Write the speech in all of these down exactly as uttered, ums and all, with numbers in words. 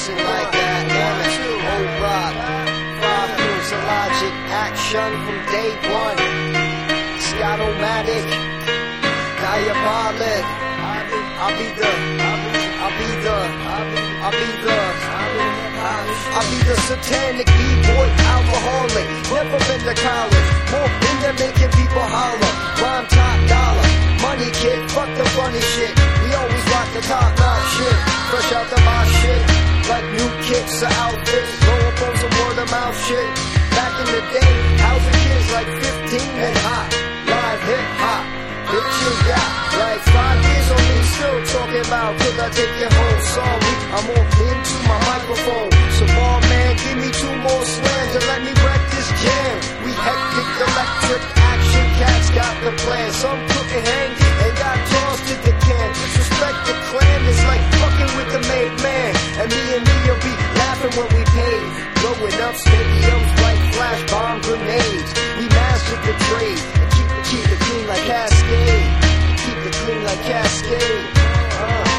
dancing like that. One, two, old rock. Five moves of logic, action from day one. Scott-O-Matic, diabolic. I'll be the, I'll be the, I'll be the, I'll be the satanic B-boy alcoholic. Never been to college, more into making people holler. Rhyme top dollar, money kid, fuck the funny shit. We always rock the top notch shit, fresh out the box shit. Like new kicks or outfits, blow up on some word of mouth shit. Back in the day, housing kids like fifteen and hot. Live hip hop, bitches got like five years on me, still talking about could I take you home? Sorry, I'm all into my microphone. So ball man, give me two more slams and let me wreck this jam. We hectic, electric, action cats got the plan. Some couldn't hang and got tossed to the can. Disrespect the clan is like fucking with the made man. And me and me'll be laughing when we pay. Blowing up stadiums like flash bomb grenades. We mastered the trade and keep it, keep it clean like Cascade. Keep it clean like Cascade. Uh.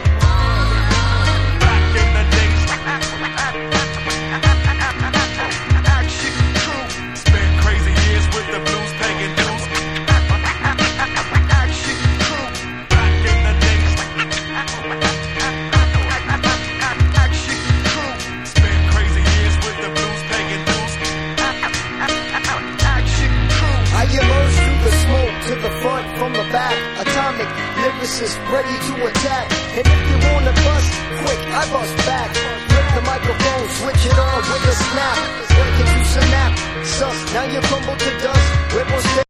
From the back, atomic lyricist ready to attack. And if you wanna bust, quick, I bust back. Flip the microphone, switch it on with a snap. Break into synapse, sus, now you crumble to dust. We're